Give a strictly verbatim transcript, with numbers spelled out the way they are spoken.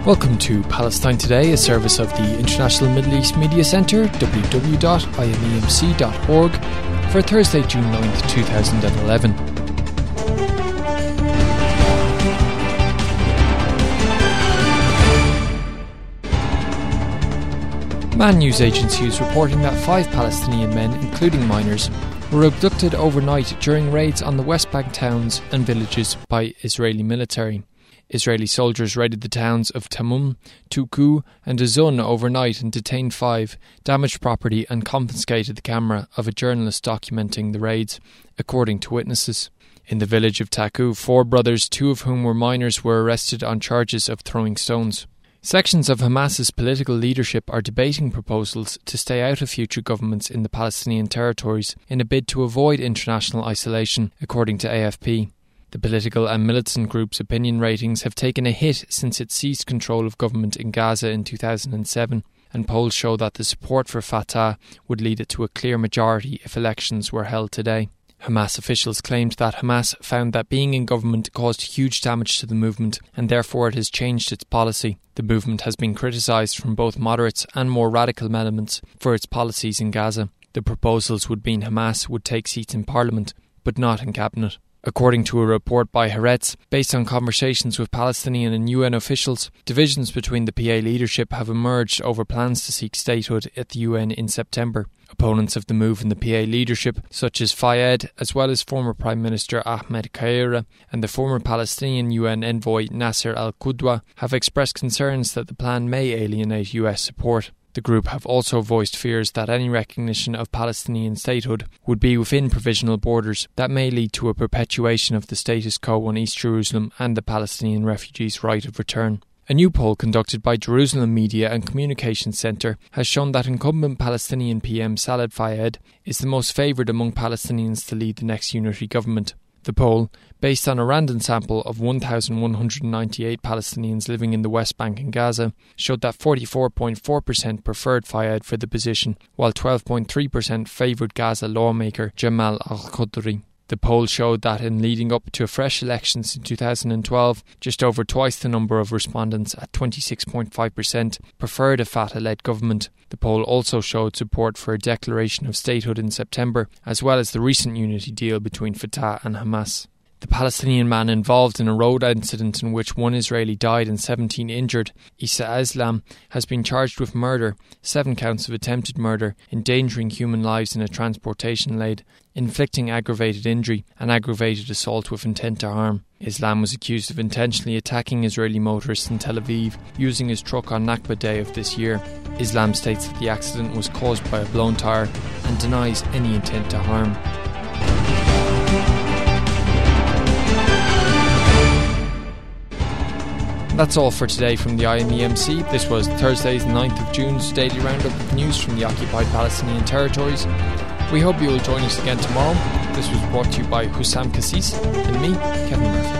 Welcome to Palestine Today, a service of the International Middle East Media Centre, w w w dot i m e m c dot org, for Thursday, June ninth, two thousand eleven. Man News Agency is reporting that five Palestinian men, including minors, were abducted overnight during raids on the West Bank towns and villages by Israeli military. Israeli soldiers raided the towns of Tamum, Tuku and Azun overnight and detained five, damaged property and confiscated the camera of a journalist documenting the raids, according to witnesses. In the village of Taku, four brothers, two of whom were minors, were arrested on charges of throwing stones. Sections of Hamas's political leadership are debating proposals to stay out of future governments in the Palestinian territories in a bid to avoid international isolation, according to A F P. The political and militant group's opinion ratings have taken a hit since it seized control of government in Gaza in two thousand seven, and polls show that the support for Fatah would lead it to a clear majority if elections were held today. Hamas officials claimed that Hamas found that being in government caused huge damage to the movement, and therefore it has changed its policy. The movement has been criticised from both moderates and more radical elements for its policies in Gaza. The proposals would mean Hamas would take seats in parliament, but not in cabinet. According to a report by Haaretz, based on conversations with Palestinian and U N officials, divisions between the P A leadership have emerged over plans to seek statehood at the U N in September. Opponents of the move in the P A leadership, such as Fayyad, as well as former Prime Minister Ahmed Kaira and the former Palestinian U N envoy Nasser al-Qudwa, have expressed concerns that the plan may alienate U S support. The group have also voiced fears that any recognition of Palestinian statehood would be within provisional borders that may lead to a perpetuation of the status quo on East Jerusalem and the Palestinian refugees' right of return. A new poll conducted by Jerusalem Media and Communications Centre has shown that incumbent Palestinian P M Saad Fayyad is the most favoured among Palestinians to lead the next unity government. The poll, based on a random sample of one thousand one hundred ninety-eight Palestinians living in the West Bank and Gaza, showed that forty-four point four percent preferred Fayyad for the position, while twelve point three percent favoured Gaza lawmaker Jamal al-Qudri. The poll showed that in leading up to fresh elections in two thousand twelve, just over twice the number of respondents, at twenty-six point five percent, preferred a Fatah-led government. The poll also showed support for a declaration of statehood in September, as well as the recent unity deal between Fatah and Hamas. The Palestinian man involved in a road incident in which one Israeli died and seventeen injured, Issa Islam, has been charged with murder, seven counts of attempted murder, endangering human lives in a transportation lane, inflicting aggravated injury, and aggravated assault with intent to harm. Islam was accused of intentionally attacking Israeli motorists in Tel Aviv using his truck on Nakba Day of this year. Islam states that the accident was caused by a blown tyre and denies any intent to harm. That's all for today from the I M E M C. This was Thursday's ninth of June's daily roundup of news from the occupied Palestinian territories. We hope you will join us again tomorrow. This was brought to you by Hussam Kassis and me, Kevin Murphy.